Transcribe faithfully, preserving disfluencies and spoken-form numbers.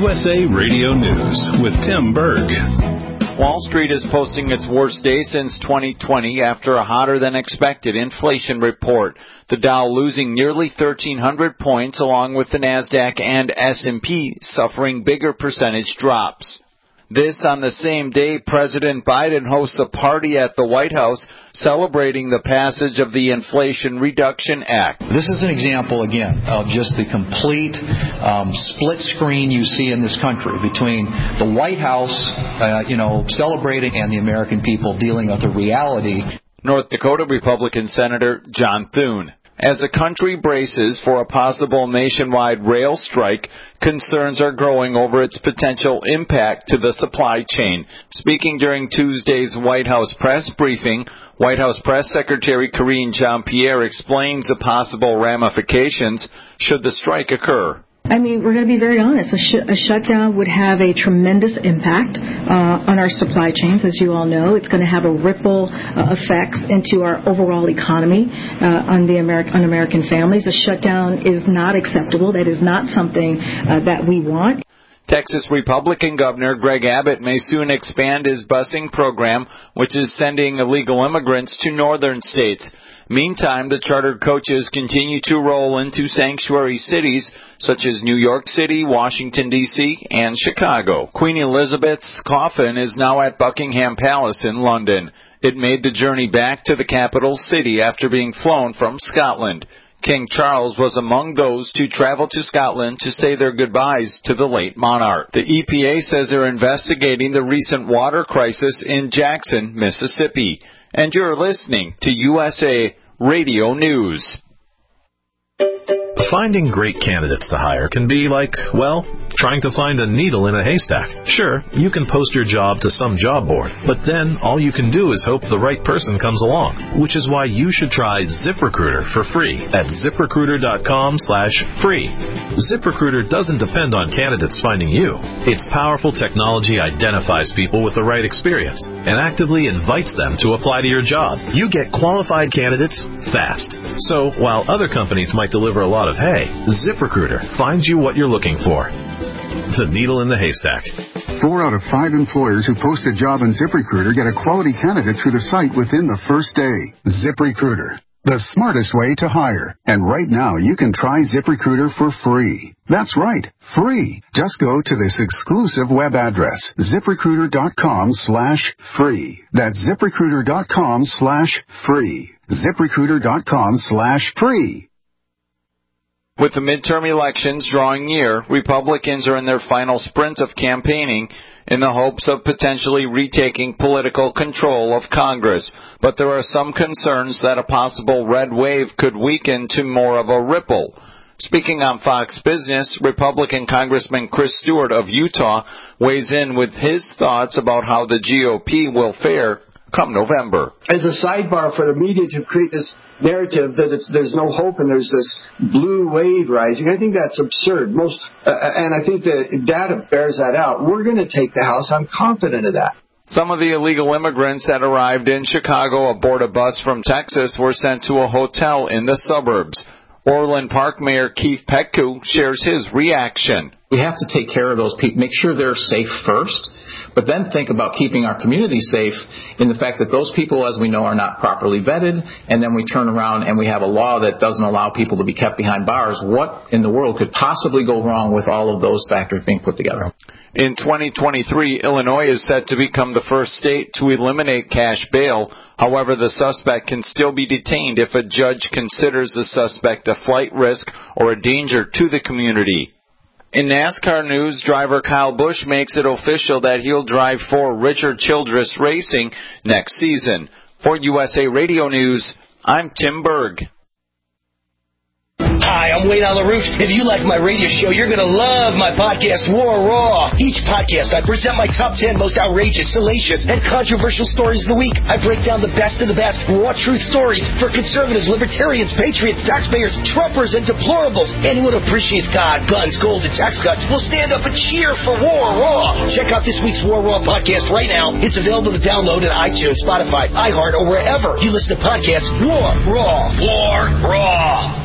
U S A Radio News with Tim Berg. Wall Street is posting its worst day since twenty twenty after a hotter-than-expected inflation report. The Dow losing nearly thirteen hundred points, along with the NASDAQ and S and P suffering bigger percentage drops. This on the same day President Biden hosts a party at the White House celebrating the passage of the Inflation Reduction Act. This is an example, again, of just the complete um, split screen you see in this country between the White House, uh, you know, celebrating and the American people dealing with the reality. North Dakota Republican Senator John Thune. As the country braces for a possible nationwide rail strike, concerns are growing over its potential impact to the supply chain. Speaking during Tuesday's White House press briefing, White House Press Secretary Karine Jean-Pierre explains the possible ramifications should the strike occur. I mean, we're going to be very honest. A, sh- a shutdown would have a tremendous impact uh, on our supply chains, as you all know. It's going to have a ripple uh, effects into our overall economy uh, on the Ameri- on American families. A shutdown is not acceptable. That is not something uh, that we want. Texas Republican Governor Greg Abbott may soon expand his busing program, which is sending illegal immigrants to northern states. Meantime, the chartered coaches continue to roll into sanctuary cities such as New York City, Washington, D C, and Chicago. Queen Elizabeth's coffin is now at Buckingham Palace in London. It made the journey back to the capital city after being flown from Scotland. King Charles was among those to travel to Scotland to say their goodbyes to the late monarch. The E P A says they're investigating the recent water crisis in Jackson, Mississippi. And you're listening to U S A Radio News. Finding great candidates to hire can be like, well, trying to find a needle in a haystack. Sure, you can post your job to some job board, but then all you can do is hope the right person comes along, which is why you should try ZipRecruiter for free at ZipRecruiter.com slash free. ZipRecruiter doesn't depend on candidates finding you. Its powerful technology identifies people with the right experience and actively invites them to apply to your job. You get qualified candidates fast. So while other companies might deliver a lot of hay, ZipRecruiter finds you what you're looking for. The needle in the haystack. Four out of five employers who post a job in ZipRecruiter get a quality candidate through the site within the first day. ZipRecruiter, the smartest way to hire. And right now, you can try ZipRecruiter for free. That's right, free. Just go to this exclusive web address, ZipRecruiter.com slash free. That's ZipRecruiter.com slash free. ZipRecruiter.com slash free. With the midterm elections drawing near, Republicans are in their final sprint of campaigning in the hopes of potentially retaking political control of Congress. But there are some concerns that a possible red wave could weaken to more of a ripple. Speaking on Fox Business, Republican Congressman Chris Stewart of Utah weighs in with his thoughts about how the G O P will fare come November. As a sidebar for the media to create this narrative that it's, there's no hope and there's this blue wave rising, I think that's absurd. Most, uh, and I think the data bears that out. We're going to take the House. I'm confident of that. Some of the illegal immigrants that arrived in Chicago aboard a bus from Texas were sent to a hotel in the suburbs. Orland Park Mayor Keith Petku shares his reaction. We have to take care of those people, make sure they're safe first, but then think about keeping our community safe in the fact that those people, as we know, are not properly vetted, and then we turn around and we have a law that doesn't allow people to be kept behind bars. What in the world could possibly go wrong with all of those factors being put together? In twenty twenty-three, Illinois is set to become the first state to eliminate cash bail. However, the suspect can still be detained if a judge considers the suspect a flight risk or a danger to the community. In NASCAR news, driver Kyle Busch makes it official that he'll drive for Richard Childress Racing next season. For U S A Radio News, I'm Tim Berg. Hi, I'm Wayne on the Roof. If you like my radio show, you're going to love my podcast, War Raw. Each podcast, I present my top ten most outrageous, salacious, and controversial stories of the week. I break down the best of the best raw truth stories for conservatives, libertarians, patriots, taxpayers, Trumpers, and deplorables. Anyone who appreciates God, guns, gold, and tax cuts will stand up and cheer for War Raw. Check out this week's War Raw podcast right now. It's available to download at iTunes, Spotify, iHeart, or wherever you listen to podcasts. War Raw. War Raw.